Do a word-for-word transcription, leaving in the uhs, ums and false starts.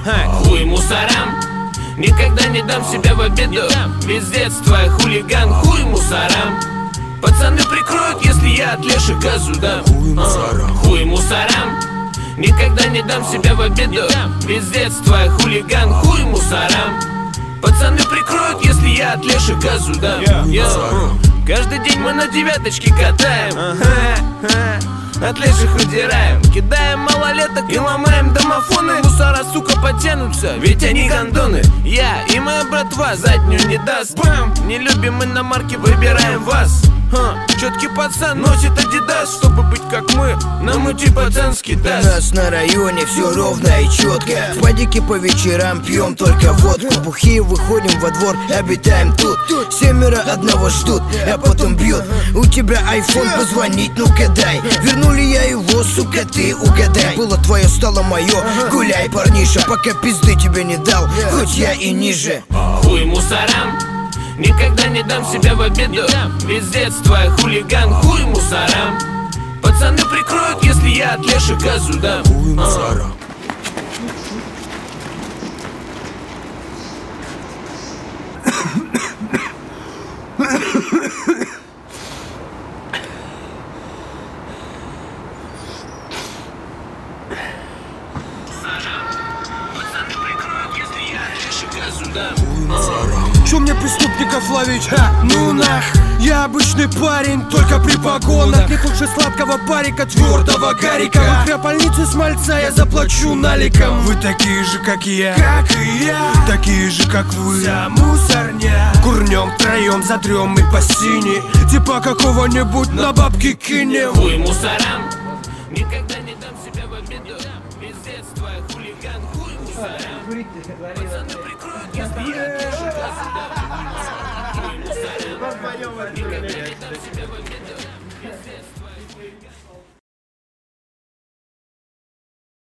Хуй мусорам, никогда не дам себя в обиду. Без детства я хулиган, хуй мусорам. Пацаны прикроют, если я от Леши газу дам. Хуй мусорам, хуй мусорам, никогда не дам себя в обиду. Без детства я хулиган, хуй мусорам. Пацаны прикроют, если я от Леши газу дам. Каждый день мы на девяточке катаем, от леших удираем, кидаем малолеток и ломаем домофоны. Мусора, сука, потянутся, ведь они гондоны. Я и моя братва заднюю не даст. Бам! Не любим мы на марке, выбираем вас. Ха, четкий пацан носит адидас, чтобы быть как мы, нам идти пацанский даст. У нас на районе все ровно и четко. В падике по вечерам пьем только водку. Бухие выходим во двор, обитаем тут. Семеро одного ждут, а потом бьют. У тебя айфон, позвонить, ну-ка дай. Вернули я его, сука, ты угадай. Было твое, стало мое, гуляй, парниша, пока пизды тебе не дал, хоть я и ниже. Хуй мусорам, никогда не дам себя в обиду. Без детства я хулиган, хуй мусорам. Пацаны прикроют, если я от Леши газу дам. Хуй мусорам. Чё мне преступников ловить, а? Ну нах! Я обычный парень, только при погонах. Нет лучше сладкого парика, твердого гарика. В укропольнице с мальца я заплачу наликом. Вы такие же, как и я, как и я, такие же, как вы. Вся мусорня. Курнем втроем, затрем и по сине. Типа какого-нибудь на бабки кинем. Хуй мусорам, никогда не дам себя в обиду. Без детства я хулиган, хуй мусорам. Пацаны прикроют, если я от Леши газу дам. Хуй мусорам, никогда не дам себя